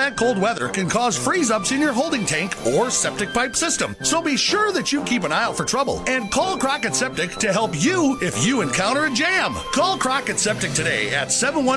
Bad cold weather can cause freeze-ups in your holding tank or septic pipe system. So be sure that you keep an eye out for trouble and call Crockett Septic to help you if you encounter a jam. Call Crockett Septic today at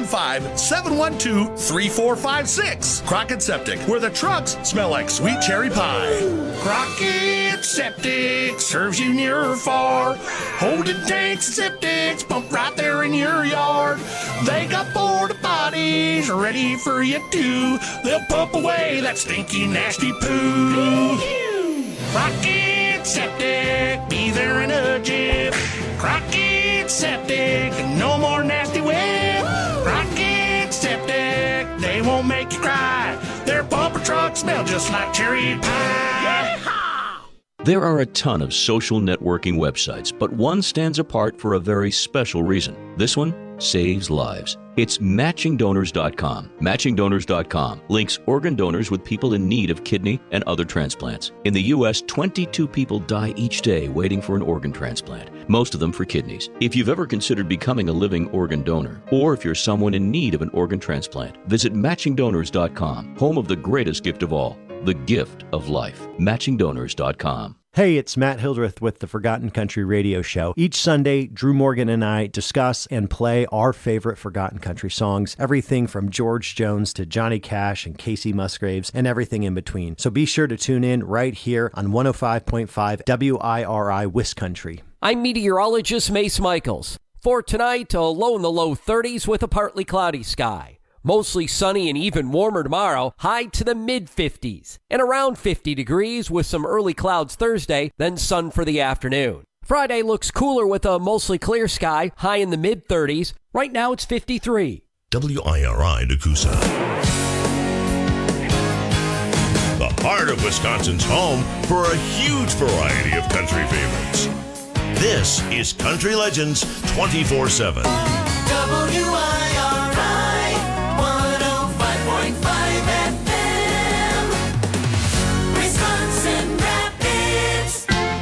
715-712-3456. Crockett Septic, where the trucks smell like sweet cherry pie. Crockett Septic serves you near or far. Holding tanks and septics pump right there in your yard. They got porta potties ready for you too. They'll pump away that stinky, nasty poo. Crockett Septic, be there in a jiff. Crockett Septic, no more nasty whip. Crockett Septic, they won't make you cry. Their bumper trucks smell just like cherry pie. There are a ton of social networking websites, but one stands apart for a very special reason. This one saves lives. It's MatchingDonors.com. MatchingDonors.com links organ donors with people in need of kidney and other transplants. In the U.S., 22 people die each day waiting for an organ transplant, most of them for kidneys. If you've ever considered becoming a living organ donor, or if you're someone in need of an organ transplant, visit MatchingDonors.com, home of the greatest gift of all, the gift of life. MatchingDonors.com. Hey, it's Matt Hildreth with the Forgotten Country Radio Show. Each Sunday, Drew Morgan and I discuss and play our favorite Forgotten Country songs, everything from George Jones to Johnny Cash and Casey Musgraves and everything in between. So be sure to tune in right here on 105.5 WIRI Wiscountry. I'm meteorologist Mace Michaels. For tonight, a low in the low 30s with a partly cloudy sky. Mostly sunny and even warmer tomorrow, high to the mid-50s. And around 50 degrees with some early clouds Thursday, then sun for the afternoon. Friday looks cooler with a mostly clear sky, high in the mid-30s. Right now it's 53. WIRI Nakusa. The heart of Wisconsin's home for a huge variety of country favorites. This is Country Legends 24/7. WIRI 105.5 FM, Wisconsin Rapids.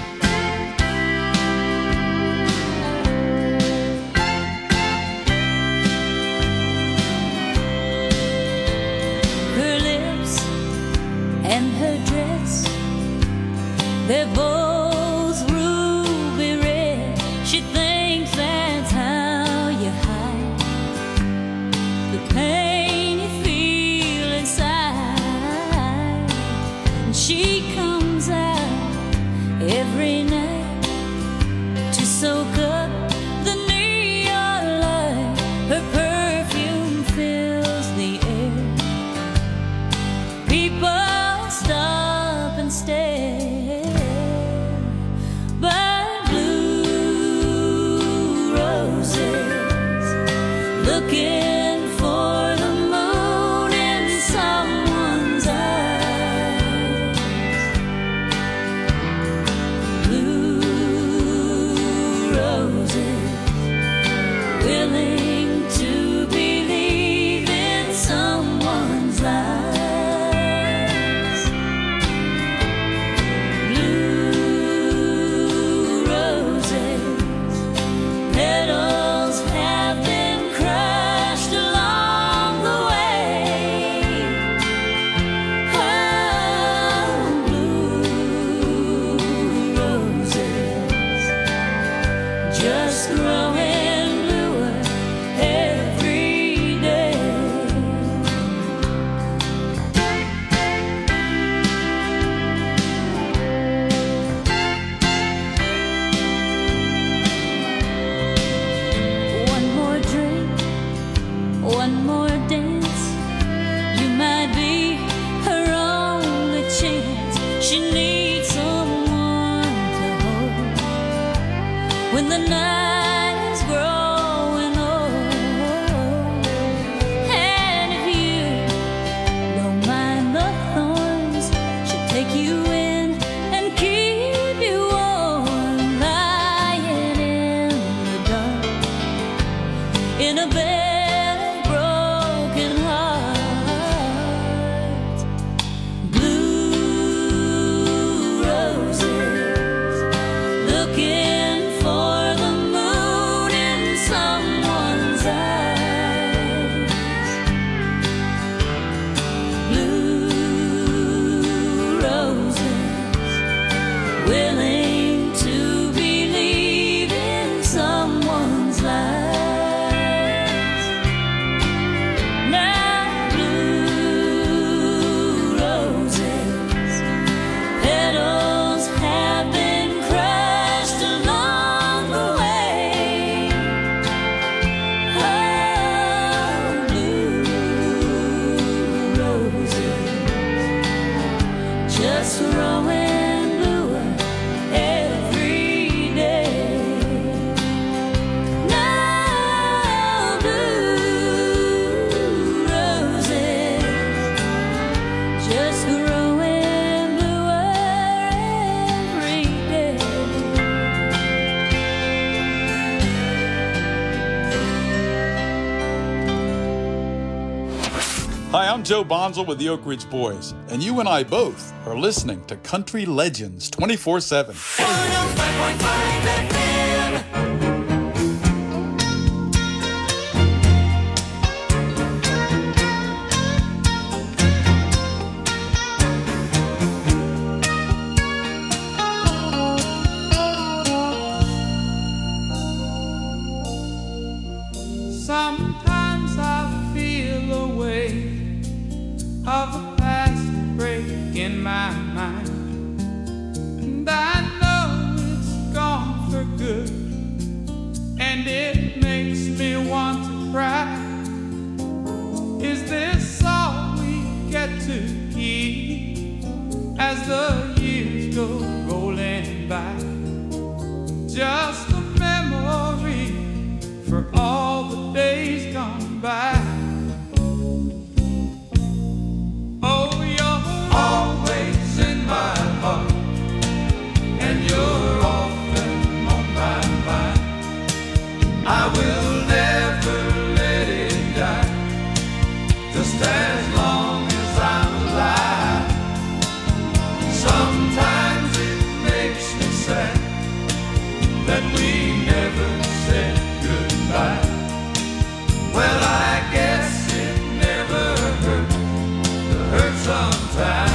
Her lips and her dress, they're both ruby red. She thinks that's how you hide the pain you feel inside. And she comes out every night to soak up the neon light. Her perfume fills the air. People stop and stare. But blue roses looking for the moon in someone's eyes. Blue roses willing to believe in someone's lies. Blue roses, petals have been crushed along the way. Oh, blue roses, just growing bluer every day. One more drink, one more dance. You might be her only chance. She needs someone to hold when the night is growing old. And if you don't mind the thorns, she'll take you in and keep you warm, lying in the dark in a bed of broken hearts. Blue roses looking for the moon just growing bluer every day. Now blue roses just growing bluer every day. Hi, I'm Joe Bonzel with the Oak Ridge Boys, and you and I both are listening to Country Legends 24/7. 105.5 FM. Sometimes I feel a weight of the past break in my mind, and I know it's gone for good, and it makes me want to cry. Is this all we get to keep as the years go rolling by? Just a memory for all the days gone by. Oh, you're always in my heart, and you're often on my mind. I will never let it die, just as long as I'm alive. Sometimes it makes me sad that we never said goodbye. Well, I guess it never hurt to hurt sometime.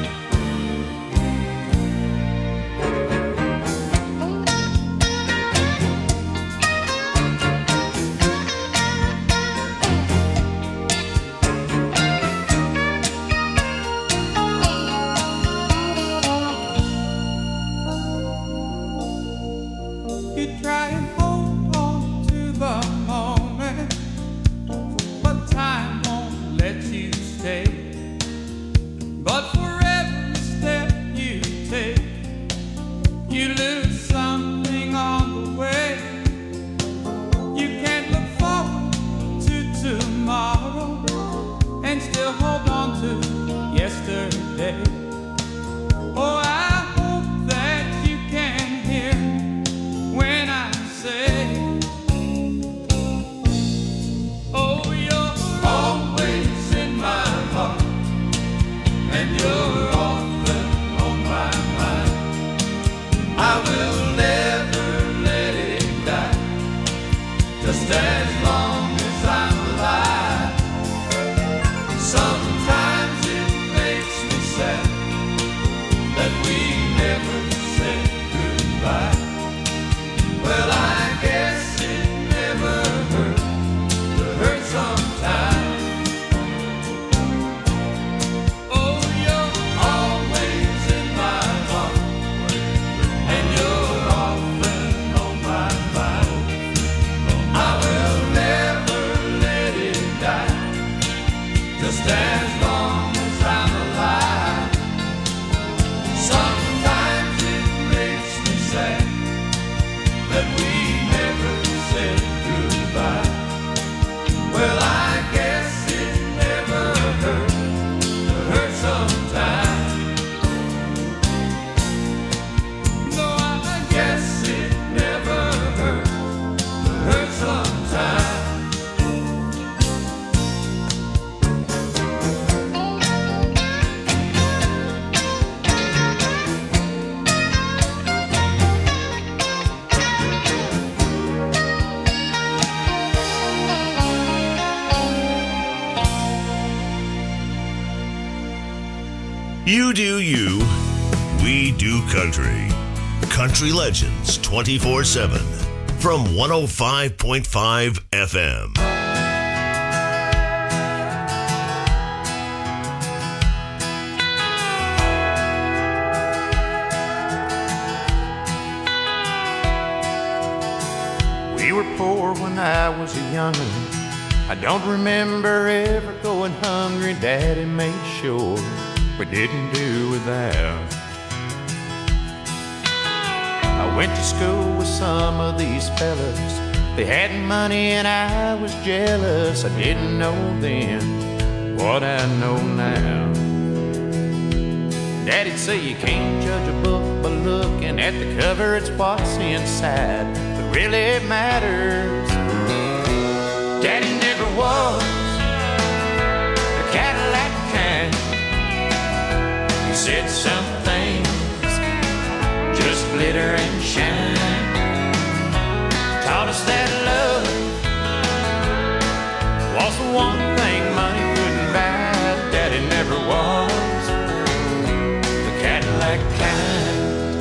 You try and hold on to the moment, but time won't let you stay. But for every step you take, you lose something on the way. You can't look forward to tomorrow and still hold on to yesterday. Oh, I hope that you can hear when I say, oh, you're always in my heart, and you're often on my mind. I will never let it die, just as long as I'm alive. Sometimes it makes me sad that we never said goodbye. Well, I guess it never hurt to hurt sometimes. Oh, you're always in my heart, and you're often on my mind. I will never let it die, just as long as I'm alive. Sometimes it makes me sad that we never said goodbye. Well, I guess it never hurt to hurt sometimes. No, I guess it never hurt to hurt sometimes. You do you, we do country. Country Legends 24/7 from 105.5 FM. We were poor when I was a young'un. I don't remember ever going hungry. Daddy made sure we didn't do without. I went to school with some of these fellas. They had money and I was jealous. I didn't know then what I know now. Daddy'd say you can't judge a book by looking at the cover. It's what's inside that really matters. Daddy never was a Cadillac kind. He said some things just glitter and shine. Taught us that love was the one thing money couldn't buy. Daddy never was the Cadillac kind.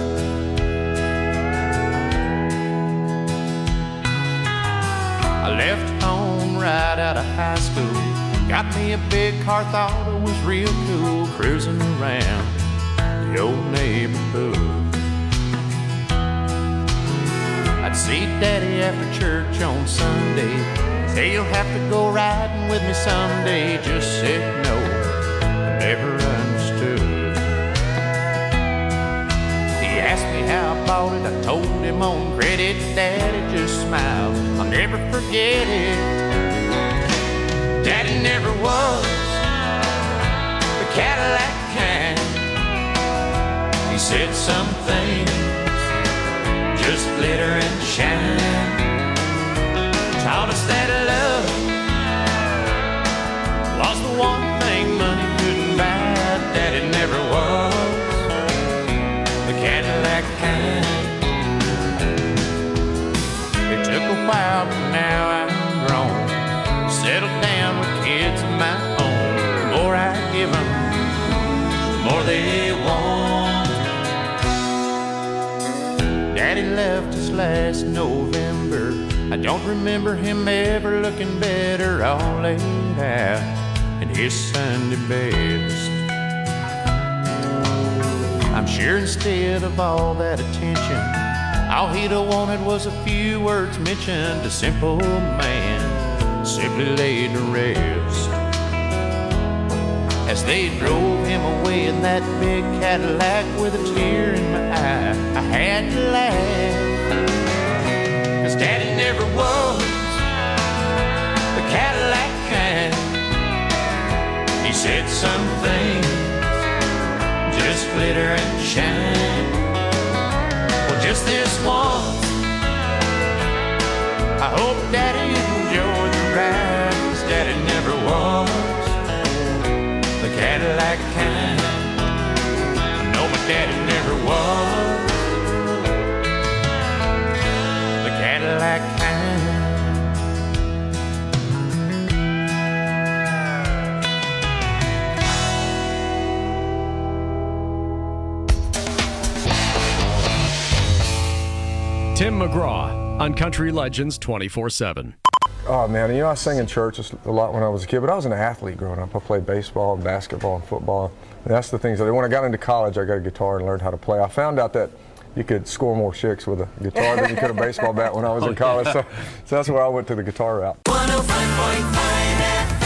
I left home right out of high school. Got me a big car, thought it was real cool. Cruising around the old neighborhood. I'd see Daddy after church on Sunday. Say you'll have to go riding with me someday. Just said no, I never understood. He asked me how I bought it, I told him on credit. Daddy just smiled, I'll never forget it. Daddy never was the Cadillac kind. He said some things just glitter and shine. Taught us that love was the one thing money couldn't buy. Daddy never was the Cadillac kind. It took a while, but now I'm grown. Settled down with kids of my own. The more I give them, the more they want. Daddy left us last November. I don't remember him ever looking better, all laid out in his Sunday best. I'm sure instead of all that attention, all he'd have wanted was a few words mentioned. A simple man simply laid to rest. As they drove him away in that big Cadillac with a tear in my eye, I had to laugh. 'Cause Daddy never was the Cadillac kind. He said some things just glitter and shine. Well, just this once, I hope Daddy enjoyed the ride. 'Cause Daddy never was the Cadillac kind. I know my daddy never was the Cadillac kind. Tim McGraw on Country Legends 24/7. Oh, man, you know, I sang in church a lot when I was a kid, but I was an athlete growing up. I played baseball and basketball and football. And that's the things that when I got into college, I got a guitar and learned how to play. I found out that you could score more chicks with a guitar than you could a baseball bat when I was in college. So that's where I went to the guitar route. 105.5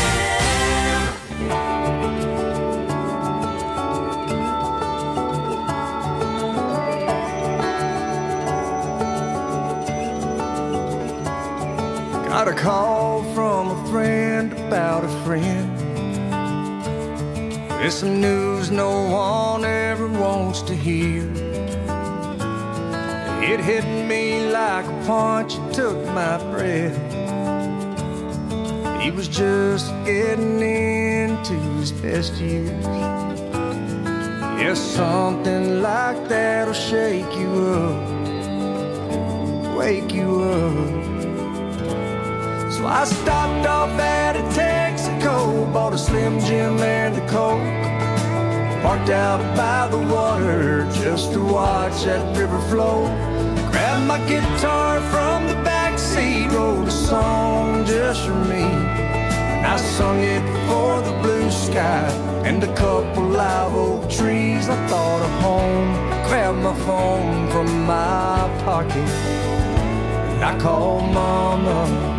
Got a call from a friend about a friend. There's some news no one ever wants to hear. It hit me like a punch, it took my breath. He was just getting into his best years. Yes, something like that'll shake you up, wake you up. So I stopped off at a Texaco, bought a Slim Jim and a Coke, parked out by the water just to watch that river flow. Grabbed my guitar from the backseat, wrote a song just for me. And I sung it for the blue sky and a couple live oak trees. I thought of home, grabbed my phone from my pocket, and I called Mama.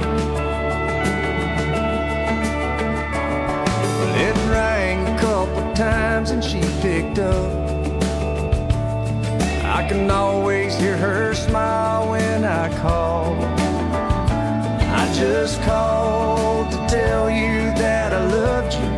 It rang a couple times times and she picked up. I can always hear her smile when I call. I just called to tell you that I loved you.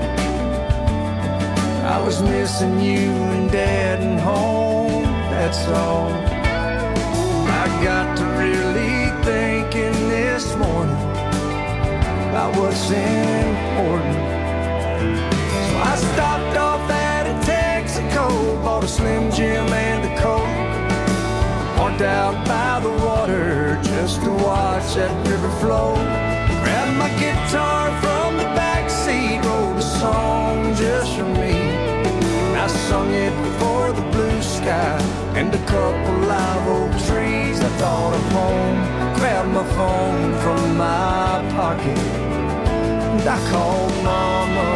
I was missing you and Dad and home, that's all. I got to really thinking this morning about what's important. So I stopped off at a Texaco, bought a Slim Jim and a Coke, parked out by the water just to watch that river flow. Grabbed my guitar from the back seat, wrote a song just for me. I sung it for the blue sky and a couple live oak trees. I thought of home, grabbed my phone from my pocket, and I called Mama.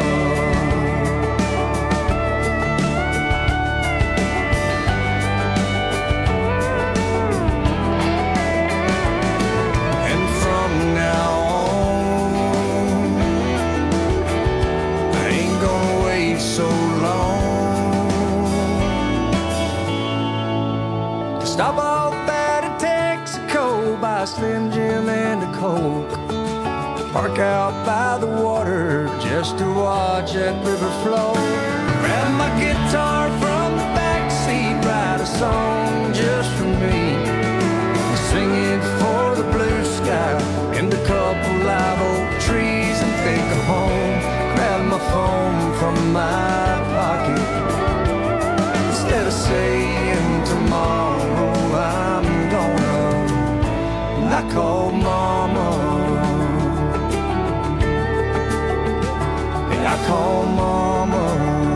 And from now on, I ain't gonna wait so long. Stop off at a Texaco, buy a Slim Jim and a Coke, park out by the water just to watch that river flow. Grab my guitar from the back seat, write a song just for me, sing it for the blue sky and a couple live oak trees, and think of home. Grab my phone from my pocket instead of saying tomorrow I'm gonna. I call Mama. I call Mama.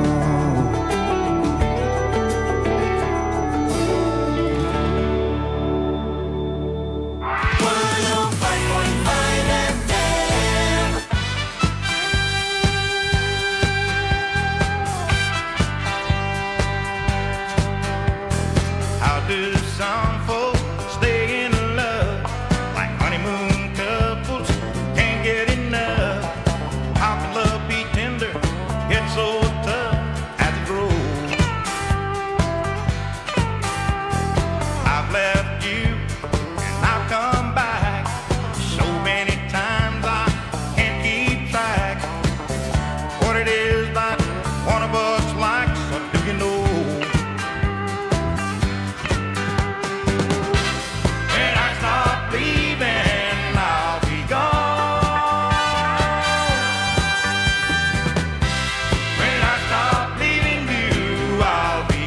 How do some folks stay in love like honeymoon couples can't get enough? How can love be tender, yet so tough as it grows? I've left you and I've come back so many times I can't keep track what it is that one of us likes, or do you know? When I stop leaving, I'll be gone. When I stop leaving you, I'll be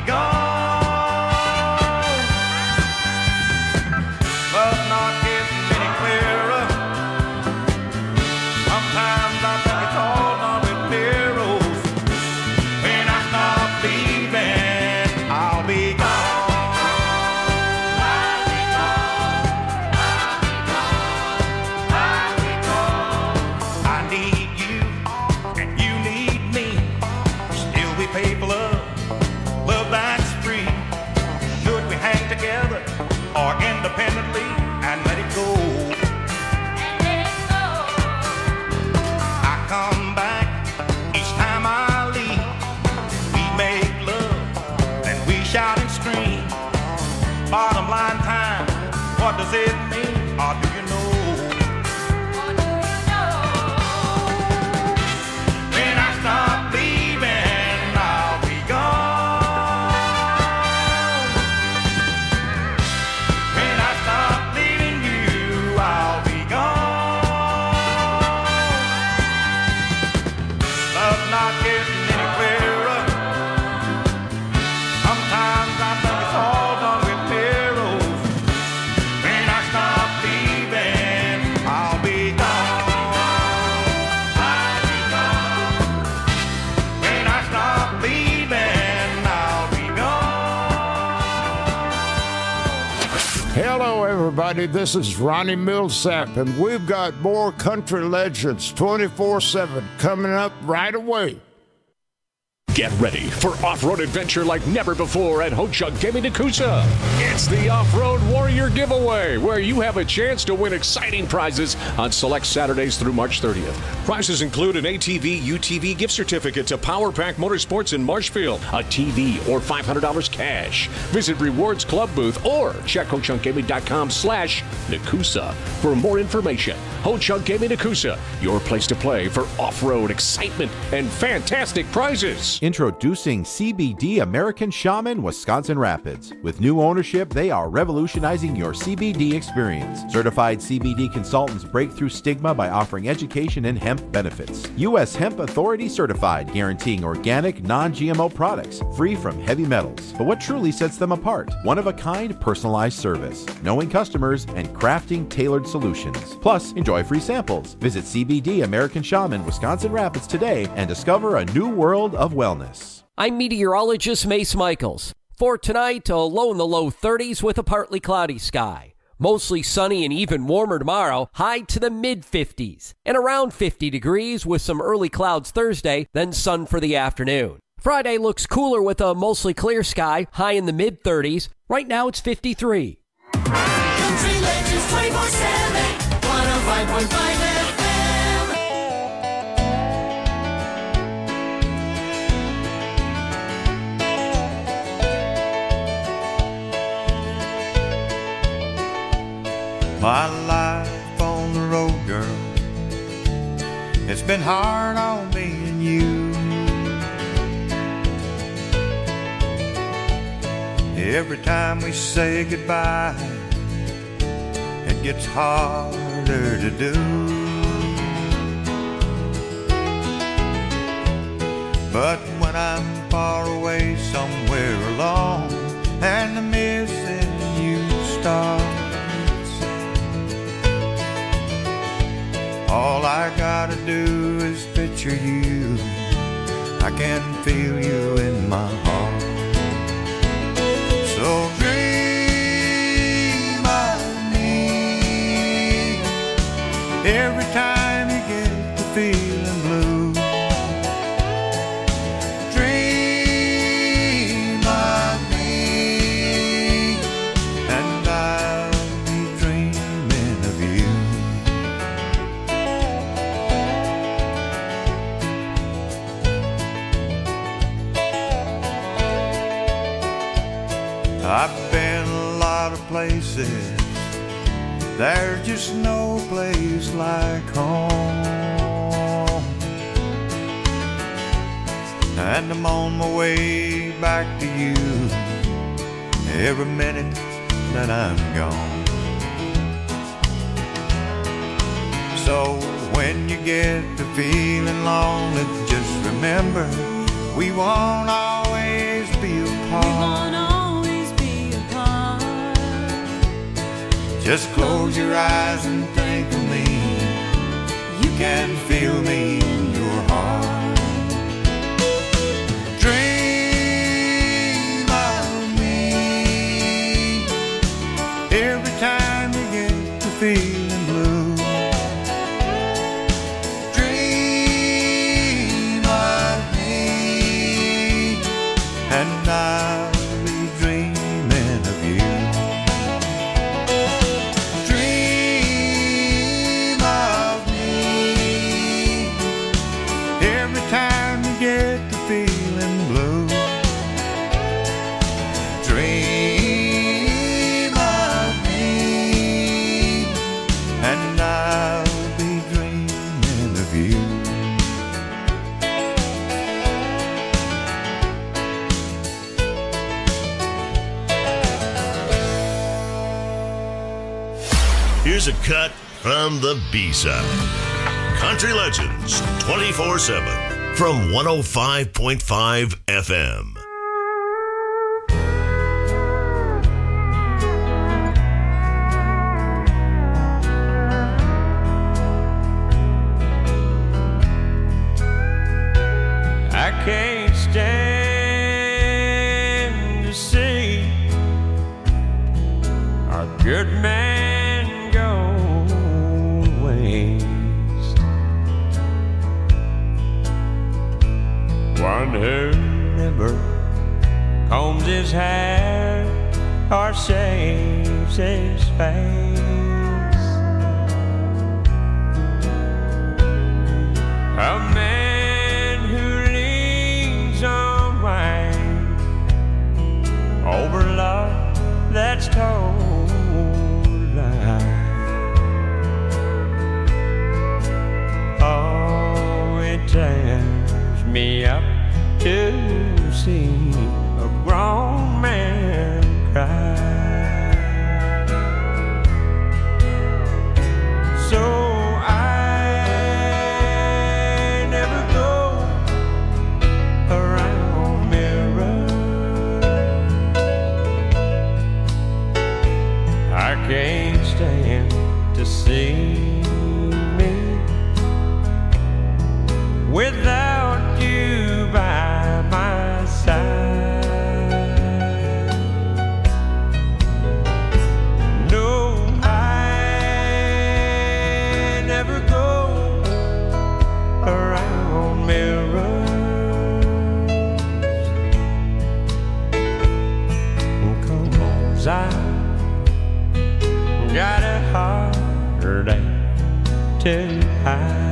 gone. Love's not getting any clearer. Sometimes I think it's all done with mirrors. When I stop leaving, I'll be gone. I need you and you need me. Still we pay for love that's free. Should we hang together or independently and let it go? I come back each time I leave. We make love, then we shout and scream. Bottom line time, what does it mean? Or do you know? When I stop leaving, I'll be gone. When I stop leaving you, I'll be gone. Love's not getting any clearer. Sometimes I think it's all done with mirrors. When I stop leaving, I'll be gone. When I stop leaving, I'll be gone. Hello, everybody. This is Ronnie Millsap, and we've got more Country Legends 24/7 coming up right away. Get ready for off-road adventure like never before at Ho-Chunk Gaming Nakusa. It's the Off-Road Warrior Giveaway, where you have a chance to win exciting prizes on select Saturdays through March 30th. Prizes include an ATV UTV gift certificate to Power Pack Motorsports in Marshfield, a TV, or $500 cash. Visit Rewards Club booth or check HoChunkGaming.com/Nakusa for more information. Ho-Chunk Gaming Nakusa, your place to play for off-road excitement and fantastic prizes. Introducing CBD American Shaman Wisconsin Rapids. With new ownership, they are revolutionizing your CBD experience. Certified CBD consultants break through stigma by offering education and hemp benefits. U.S. Hemp Authority certified, guaranteeing organic, non-GMO products, free from heavy metals. But what truly sets them apart? One-of-a-kind personalized service, knowing customers, and crafting tailored solutions. Plus, enjoy free samples. Visit CBD American Shaman Wisconsin Rapids today and discover a new world of wellness. I'm meteorologist Mace Michaels. For tonight, a low in the low 30s with a partly cloudy sky. Mostly sunny and even warmer tomorrow, high to the mid-50s. And around 50 degrees with some early clouds Thursday, then sun for the afternoon. Friday looks cooler with a mostly clear sky, high in the mid-30s. Right now it's 53. Country Legends 24/7, 105.5 FM. My life on the road, girl, it's been hard on me and you. Every time we say goodbye, it gets harder to do. But when I'm far away somewhere alone and the missing you starts, all I gotta do is picture you. I can feel you in my heart. So dream of me every time you get to feeling blue. Dream of me and I'll be dreaming of you. I've been a lot of places, there's just no place like home. And I'm on my way back to you every minute that I'm gone. So when you get to feeling lonely, just remember we won't always be apart. Just close your eyes and think of me. You can feel me in your heart. Dream of me every time you get to feeling blue. Dream of me and I'll be dreaming of you. Here's a cut from the B-side. Country Legends 24/7 from 105.5 FM. I can't stand to see a good man go waste. One who never combs his hair or shaves his face. A man who leans on wine over love that's told lies. Oh, it tears me up to see a grown man cry. So I never go around mirrors. I can't stand to see me without you by my side. No, I never go around mirrors. 'Cause I got a heartache to hide.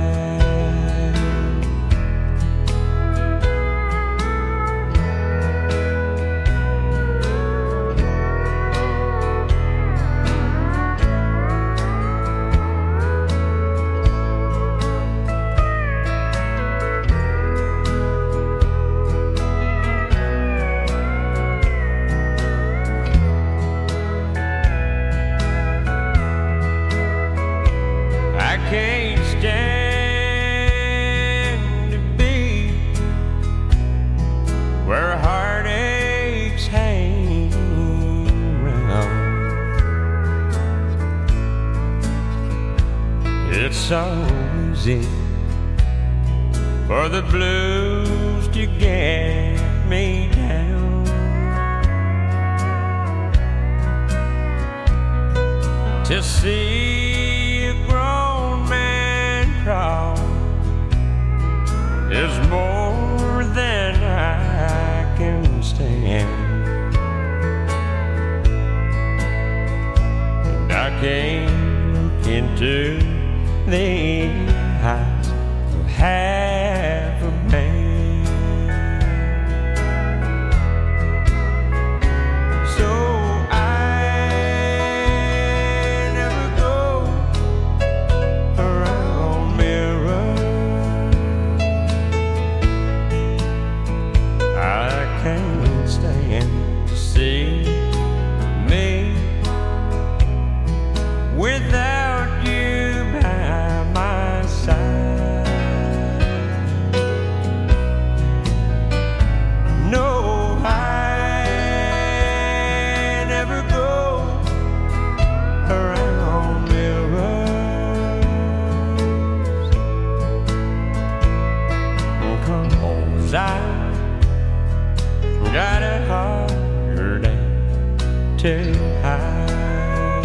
I can't stand to be where heartaches hang around. It's so easy for the blues to get me down. To see a grown man cry is more than I can stand. And I can't look into the eyes of half a man. So I never go around mirrors. I can't stand to see me without you by my side. No, I never go around mirrors. 'Cause I got a heartache to hide.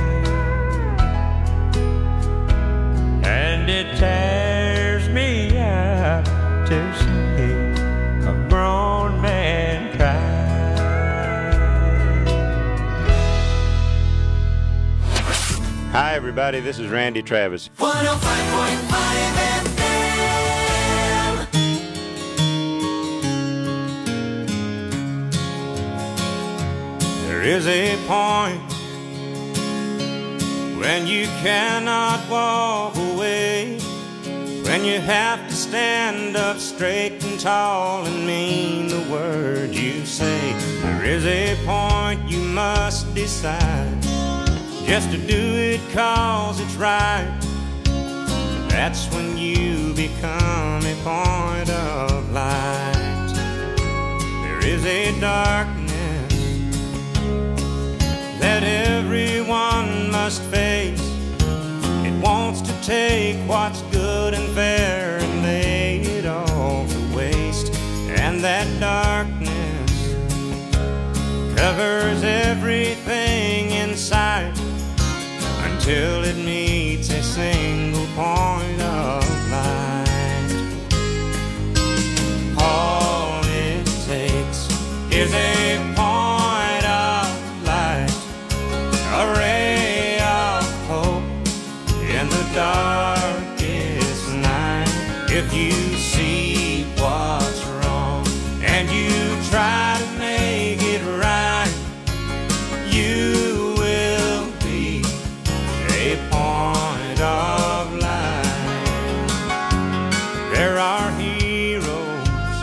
And it tears me up to see a grown man cry. Hi, everybody. This is Randy Travis. 105.5 FM. There is a point when you cannot walk away, when you have to stand up straight and tall and mean the word you say. There is a point you must decide just to do it 'cause it's right. That's when you become a point of light. There is a darkness that everyone must face. It wants to take what's good and fair and lay it all to waste. And that darkness covers everything in sight until it meets a single point of light. All is a point of light, a ray of hope in the darkest night. If you see what's wrong and you try to make it right, you will be a point of light. There are heroes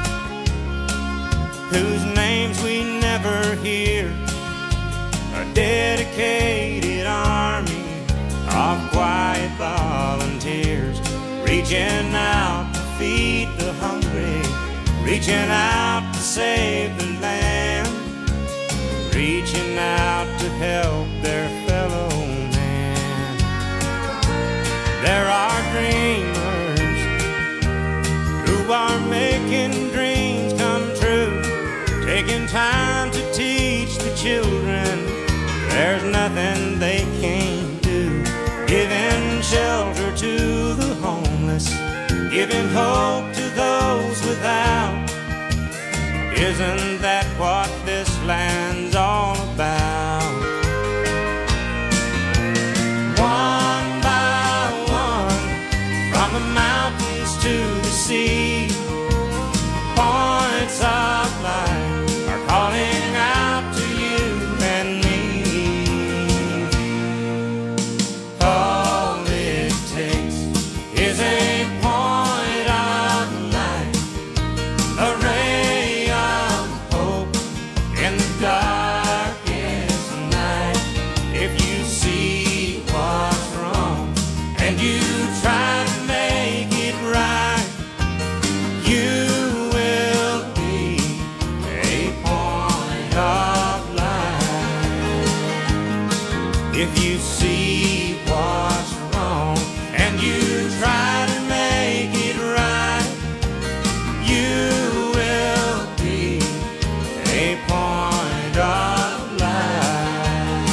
whose names we never hear, a dedicated army of quiet volunteers, reaching out to feed the hungry, reaching out to save the land, reaching out to help their fellow man. There are dreamers who are making dreams come true, taking time to teach the children there's nothing they can't do, giving shelter to the homeless, giving hope to those without. Isn't that what this land's all about? One by one, from the mountains to the sea, points of light are calling out to you and me. All it takes is a point of light, a ray of hope in the darkest night. If you see what's wrong and you try to make it right, you will be a point of light. If you see what's wrong and you try to make it right, you will be a point of light.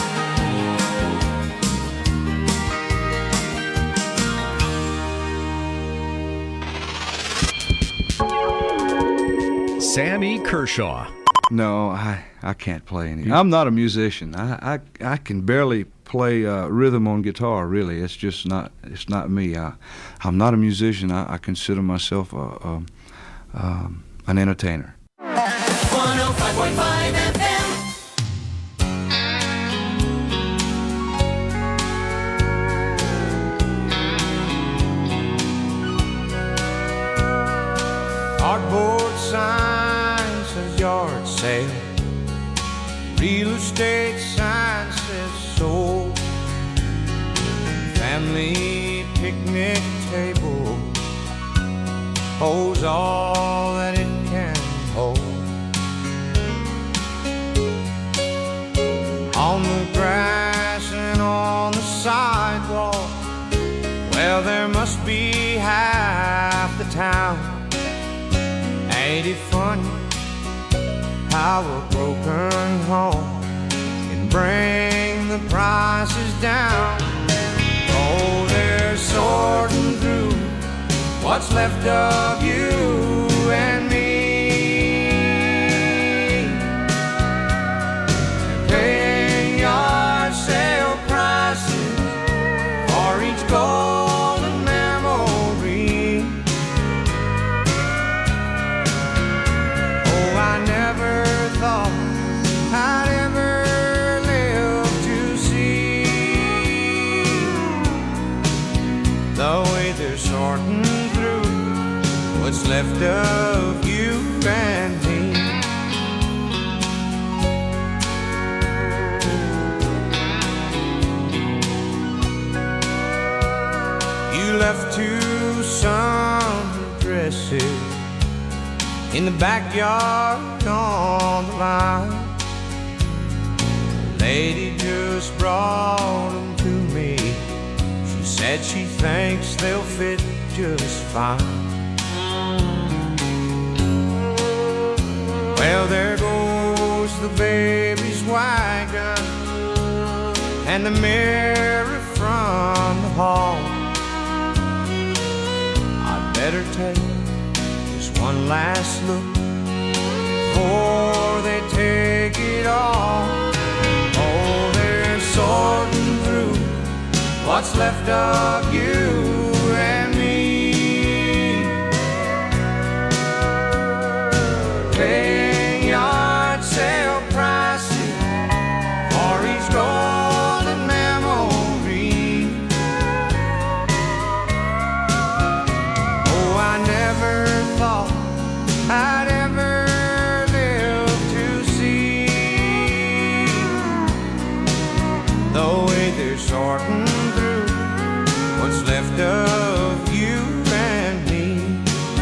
Sammy Kershaw. No, I can't play any. I'm not a musician. I can barely play rhythm on guitar. Really, it's just not. It's not me. I'm not a musician. I consider myself an entertainer. 105.5 FM. Cardboard signs says yard sale, real estate sign says sold, family picnic table holds all that it can hold. On the grass and on the sidewalk, well, there must be half the town. Ain't it funny how a broken home can bring the prices down? Oh, they're sorting through what's left of you and me, and paying yard sale prices for each golden memory. Oh, I never thought I'd ever live to see the way they're sorting through what's left of you and me. You left 2 summer dresses in the backyard on the line. The lady just brought them to me. She said she thinks they'll fit just fine. Well, there goes the baby's wagon and the mirror from the hall. I'd better take just one last look before they take it all. Oh, they're sorting through what's left of you and me. Paying yard sale prices for each golden memory. Oh, I never thought I'd ever live to see the way they're sorting through what's left of you and me.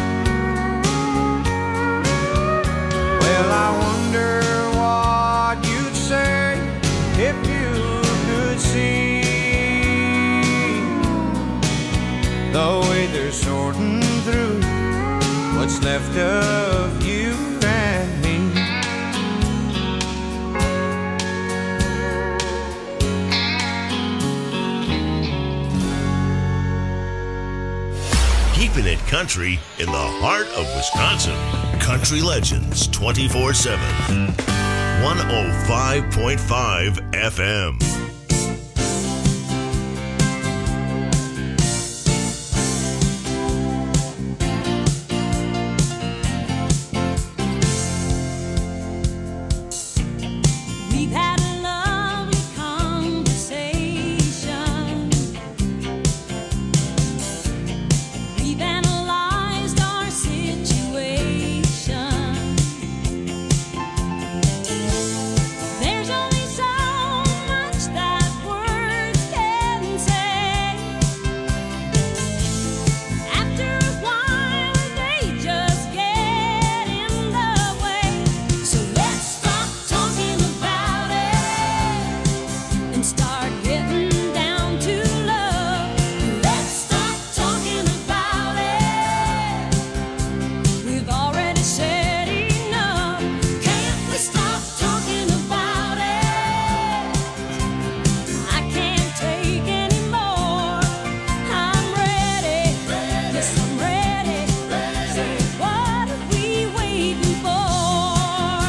Well, I wonder what you'd say if you could see the way they're sorting through what's left of you and me. Keeping it country in the heart of Wisconsin. Country Legends 24/7. 105.5 FM. We've had a lovely conversation. We've analyzed our situation. There's only so much that words can say. After a while, they just get in the way. So let's stop talking about it and start getting down to love. Let's stop talking about it. We've already said enough. Can't we stop talking about it? I can't take any more. I'm ready. Yes, I'm ready. So what are we waiting for?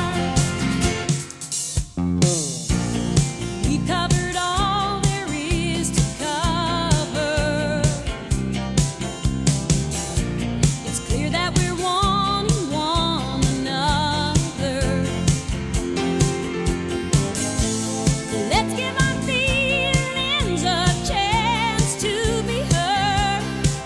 We've covered all there is to cover. It's clear that we're wanting one another. Let's give our feelings a chance to be heard.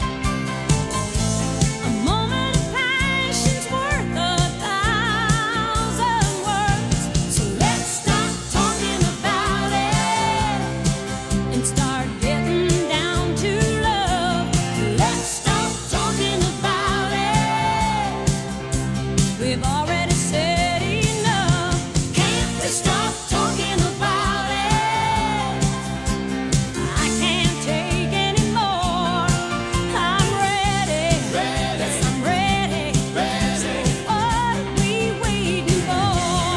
A moment of passion's worth 1,000 words. So let's stop talking about it and start getting down to love. Let's stop talking about it. We've already said enough. Can't we stop talking about it? I can't take any more. I'm ready. Yes, I'm ready. So what are we waiting for?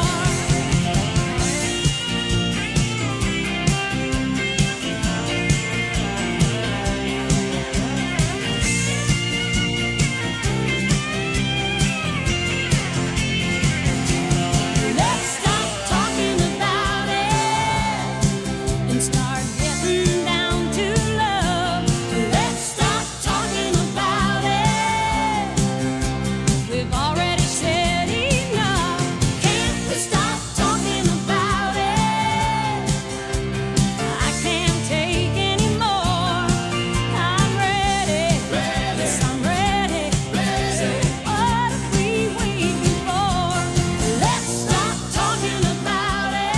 Let's stop talking about it and start getting down to love. Let's stop talking about it. We've already said enough. Can't we stop talking about it? I can't take any more. I'm ready. Yes, I'm ready. So what are we waiting for? Let's stop talking about it.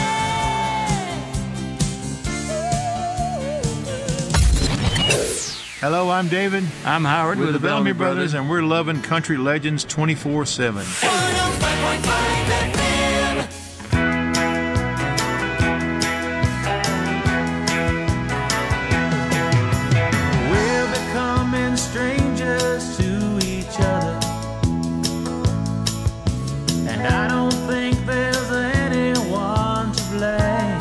Hello, I'm David. I'm Howard with the Bellamy Brothers, and we're loving Country Legends 24/7. 105.5 FM. We're becoming strangers to each other, and I don't think there's anyone to blame.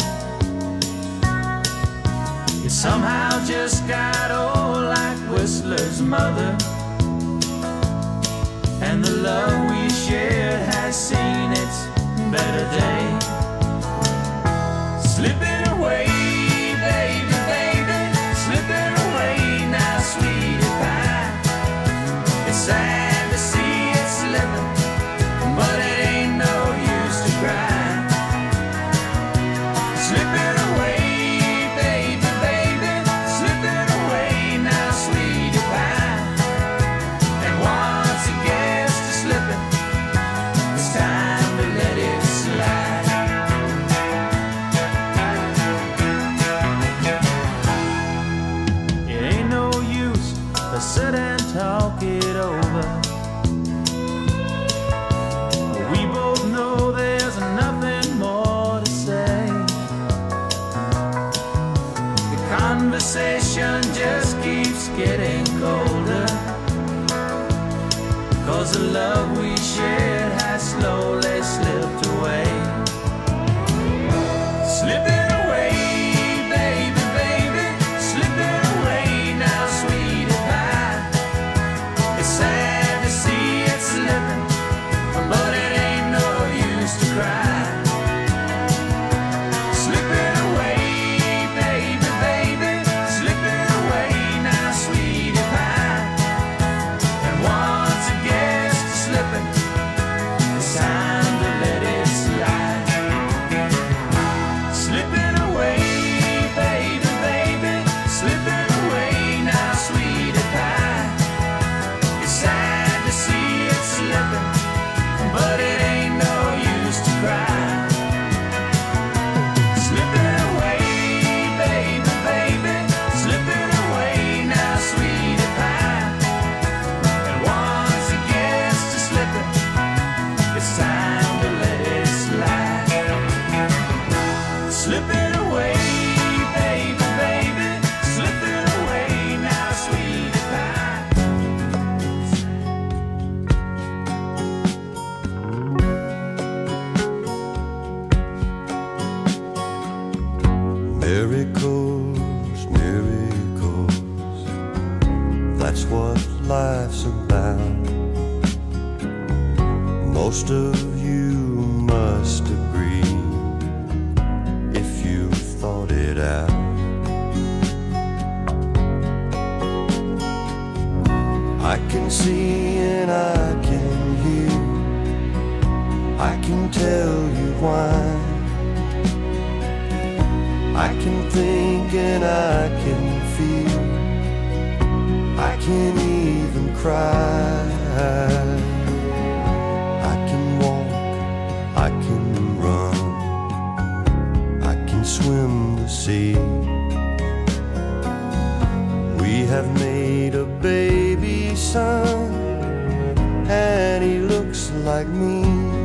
You somehow just got old like Whistler's mother, and the love we shared has seen its better days. must agree if you thought it out. I can see and I can hear, I can tell you why. I can think and I can feel, I can even cry. I can walk, I can run, I can swim the sea. We have made a baby son, and he looks like me.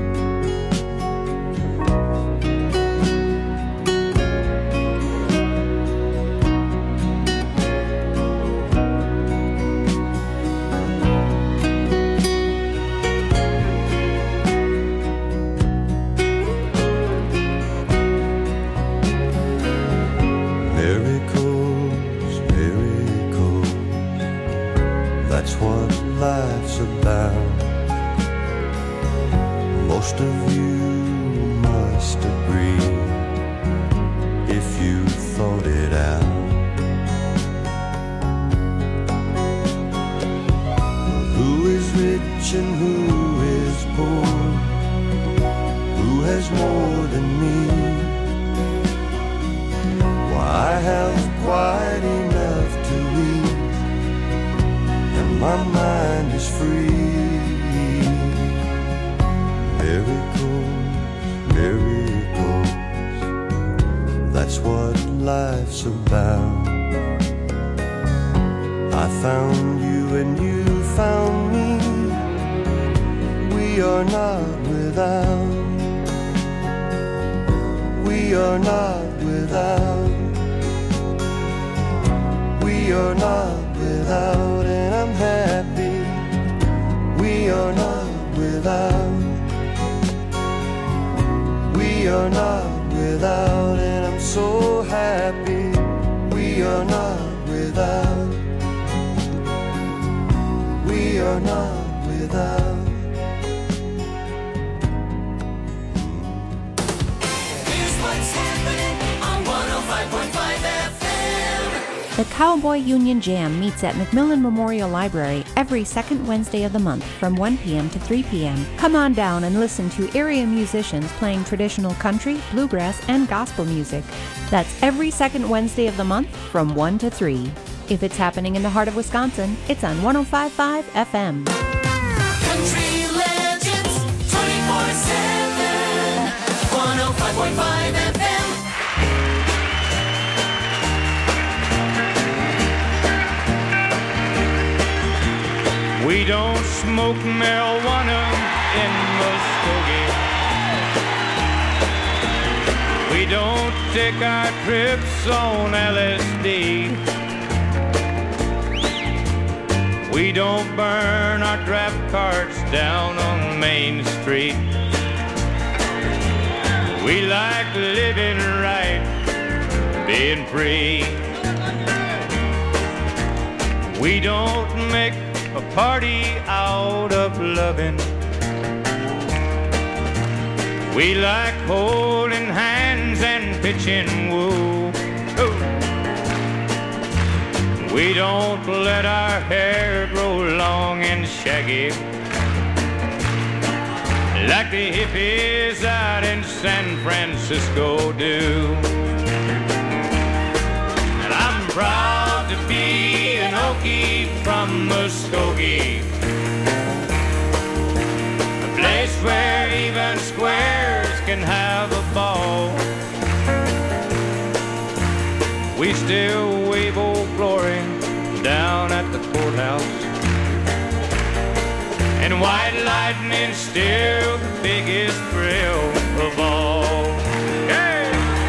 Life's about. Most of you must agree if you thought it out. Who is rich and who is poor? Who has more than me? Why, I have quite enough to eat, my mind is free. Miracles, miracles, that's what life's about. I found you and you found me. We are not without. We are not without. We are not without, and I'm happy. We are not without. We are not without, and I'm so happy. We are not without. We are not without. Here's what's happening on 105.5 FM. The Cowboy Union Jam meets at McMillan Memorial Library every second Wednesday of the month from 1 p.m. to 3 p.m. Come on down and listen to area musicians playing traditional country, bluegrass, and gospel music. That's every second Wednesday of the month from 1 to 3. If it's happening in the heart of Wisconsin, it's on 105.5 FM. Country Legends 24/7, 105.5 FM. We don't smoke marijuana in Muskogee. We don't take our trips on LSD. We don't burn our draft cards down on Main Street. We like living right, being free. We don't make a party out of loving. We like holding hands and pitching woo. Ooh. We don't let our hair grow long and shaggy like the hippies out in San Francisco do. And I'm proud to be an Okie from Muskogee, a place where even squares can have a ball. We still wave Old Glory down at the courthouse, and white lightning's still the biggest thrill of all. Hey!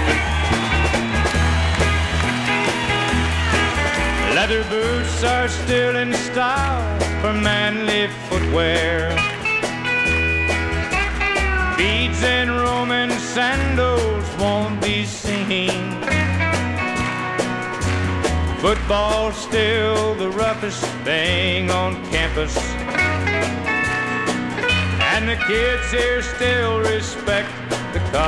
Leather boots are still in style for manly footwear. Beads and Roman sandals won't be seen. Football's still the roughest thing on campus, and the kids here still respect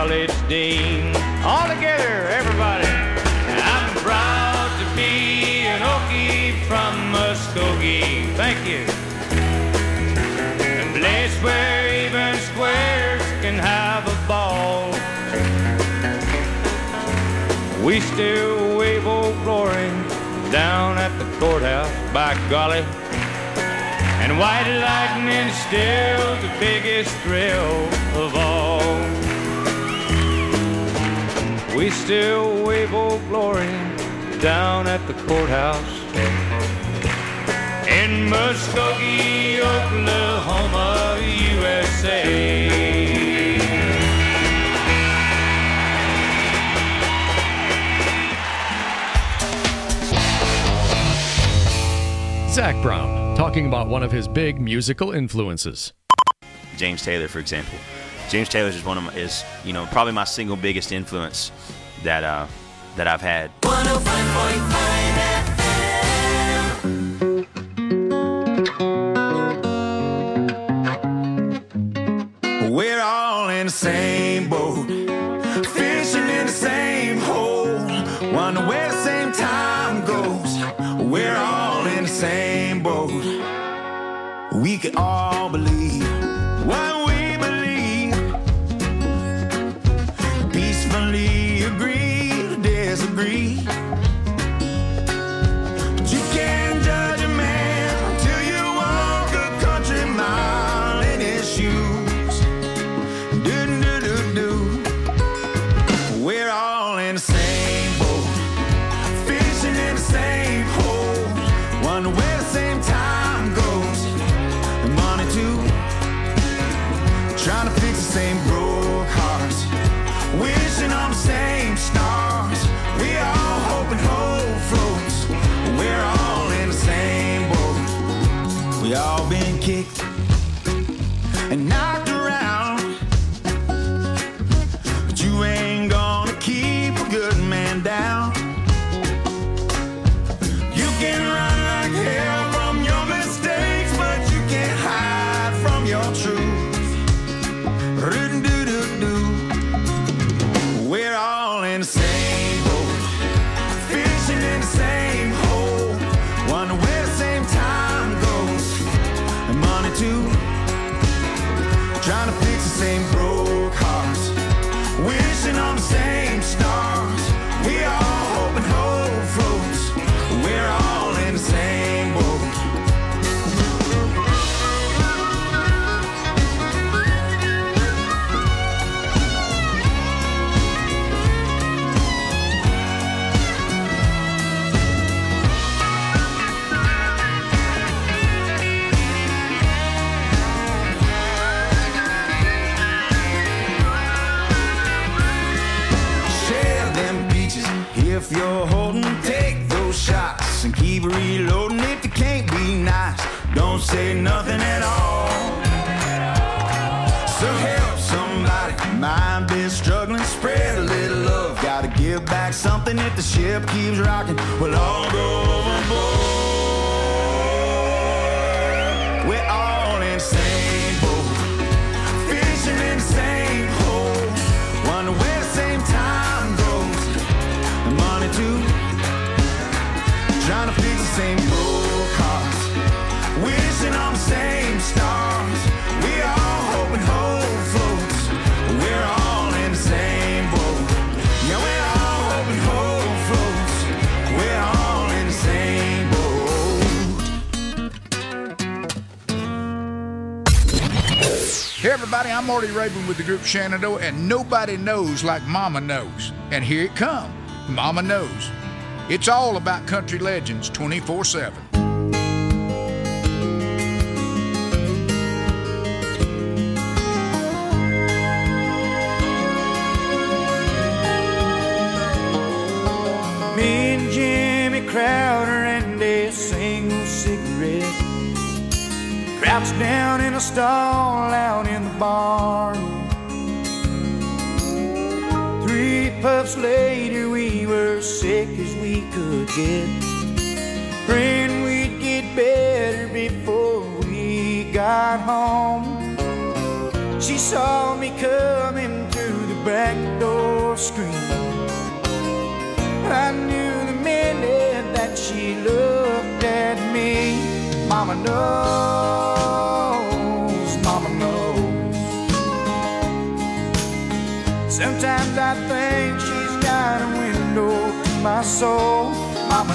college dean. All together, everybody. I'm proud to be an Okie from Muskogee. Thank you. A place where even squares can have a ball. We still wave Old Glory down at the courthouse, by golly. And white lightning's still the biggest thrill of all. We still wave Old Glory down at the courthouse in Muskogee, Oklahoma, USA. Zach Brown, talking about one of his big musical influences. James Taylor, for example. James Taylor is one of my, probably my single biggest influence that I've had. 105.5 We're all in the same boat, fishing in the same hole, wonder where the same time goes. We're all in the same boat. We can all believe what we believe. Peacefully agree to disagree. But you can't judge a man until you walk a country mile in his shoes. Do-do-do-do. We're all in the same boat, fishing in the same hole, wonder where the same time goes. And money too, trying to fix the same broke hearts, wishing on the same stars. We all hoping hope floats. We're all in the same boat. We all been kicked and knocked around, but you ain't gonna keep a good man down. You can run like hell from your mistakes, but you can't hide from your truth. We're all in the same boat, fishing in the same hole, wonder where the same time goes. And money too, trying to fix the same broke hearts, wishing on the same stars. We all hoping hope floats. We're all in the same boat. Share them beaches if you're holding. Take those shots and keep reloading. If you can't be nice, don't say nothing at all. So help somebody, mind be struggling. Spread a little love, gotta give back something. If the ship keeps rocking, we'll all go overboard. We're all in the same boat, fishing in the same hole, wonder where the same time goes. And money too, trying to fix the same broke hearts, wishing on the same stars. We all hoping hope floats. We're all in the same boat. Yeah, we're all hoping hope floats. We're all in the same boat. Hey everybody, I'm Marty Rabin with the group Shenandoah, and nobody knows like Mama knows. And here it comes, Mama Knows. It's all about country legends 24/7. Me and Jimmy Crowder and a single cigarette, crouched down in a stall out in the barn. 3 puffs later we were sick as we could get, praying we'd get better before we got home. She saw me coming through the back door screen. I knew the minute that she looked at me. Mama knows, Mama knows. Sometimes I think she's got a window to my soul. Mama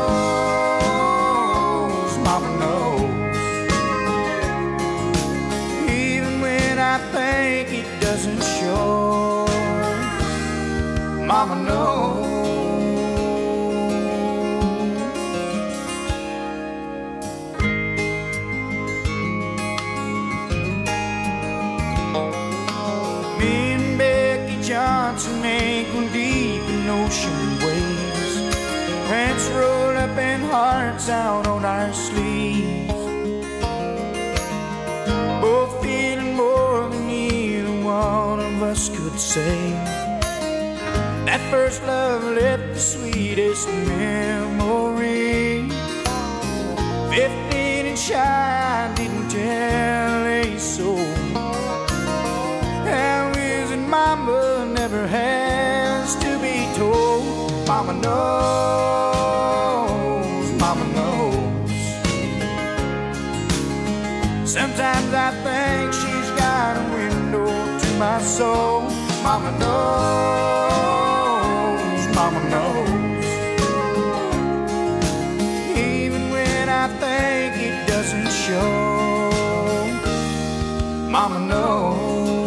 knows, Mama knows. Even when I think it doesn't show, Mama knows. Johnson ankle deep in ocean waves, pants rolled up and hearts out on our sleeves, both feeling more than either one of us could say. That first love left the sweetest memory. 15 and shy, I didn't tell a soul. Mama never has to be told. Mama knows, Mama knows. Sometimes I think she's got a window to my soul. Mama knows, Mama knows. Even when I think it doesn't show, Mama knows.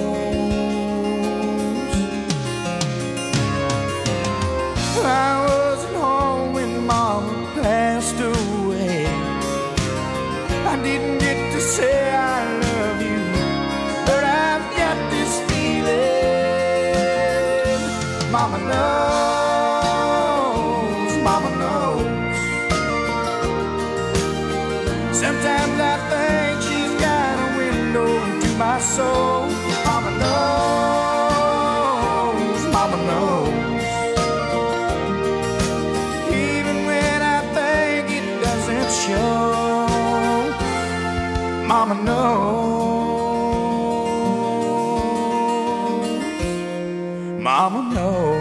I wasn't home when Mama passed away. I didn't get to say I love you, but I've got this feeling. Mama knows, Mama knows. Sometimes I think she's got a window to my soul. Mama knows, Mama knows. Show. Mama knows, Mama knows.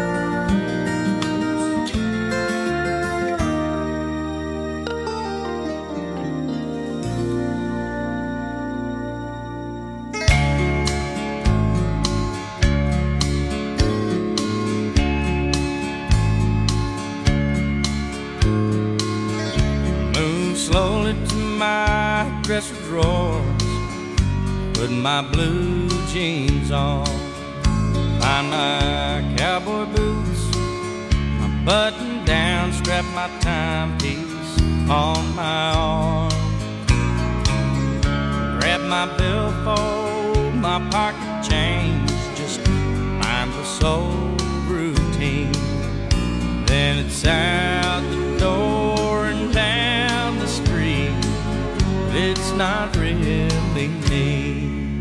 Slowly to my dresser drawers, put my blue jeans on, find my cowboy boots, my button down, strap my timepiece on my arm, grab my billfold, my pocket change, just mindless old routine. Then it's out the door and down the street. It's not really me.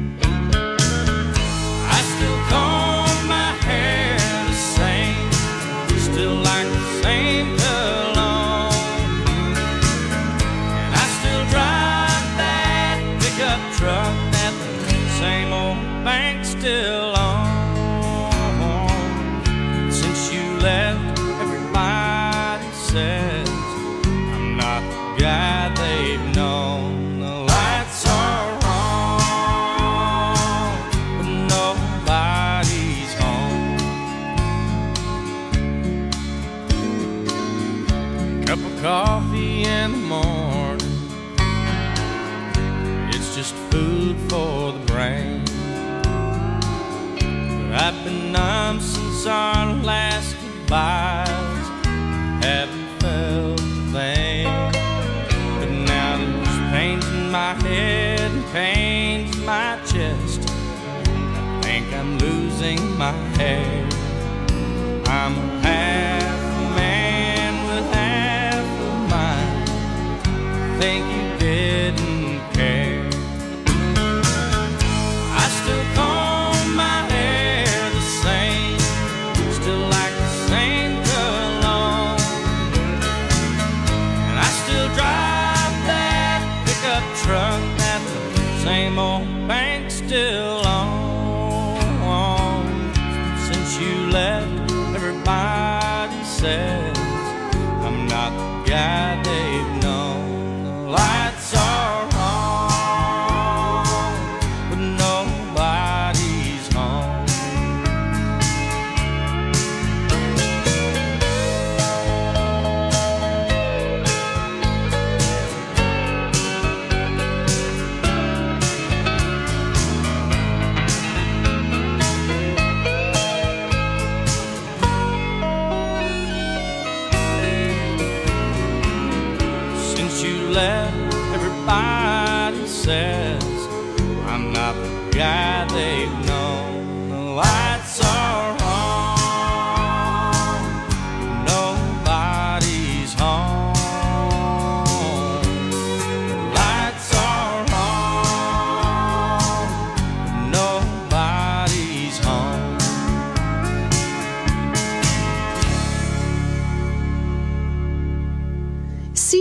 I still comb my hair the same, still like the same cologne, and I still drive that pickup truck that the same old bank's still on. Since you left, everybody says I'm not the guy they've known. The lights are on, but nobody's home. Cup of coffee in the morning, it's just food for the brain. But I've been numb since our last goodbyes, haven't felt a thing. But now there's pains in my head and pains in my chest. I think I'm losing my hair. I'm a half man with half of mine. I think you didn't care. I still comb my hair the same, still like the same cologne, and I still drive that pickup truck that the same old bank's still on.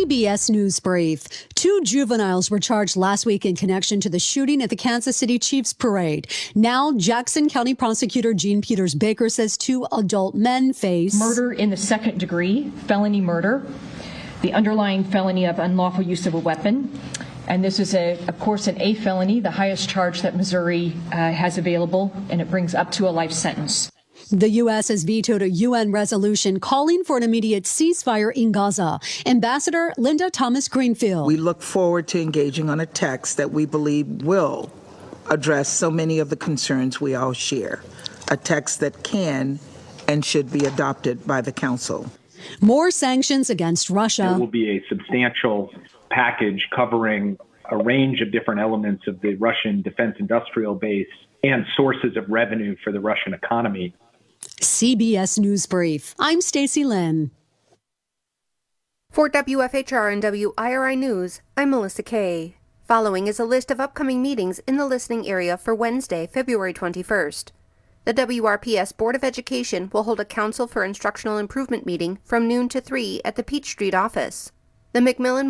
CBS News Brief. 2 juveniles were charged last week in connection to the shooting at the Kansas City Chiefs parade. Now, Jackson County Prosecutor Gene Peters Baker says 2 adult men face murder in the second degree, felony murder, the underlying felony of unlawful use of a weapon. And this is, of course, an A felony, the highest charge that Missouri has available, and it brings up to a life sentence. The U.S. has vetoed a UN resolution calling for an immediate ceasefire in Gaza. Ambassador Linda Thomas Greenfield. We look forward to engaging on a text that we believe will address so many of the concerns we all share, a text that can and should be adopted by the Council. More sanctions against Russia. It will be a substantial package covering a range of different elements of the Russian defense industrial base and sources of revenue for the Russian economy. CBS News Brief. I'm Stacy Lynn. For WFHR and WIRI News, I'm Melissa Kay. Following is a list of upcoming meetings in the listening area for Wednesday, February 21st. The WRPS Board of Education will hold a Council for Instructional Improvement meeting from noon to 3 at the Peach Street office. The McMillan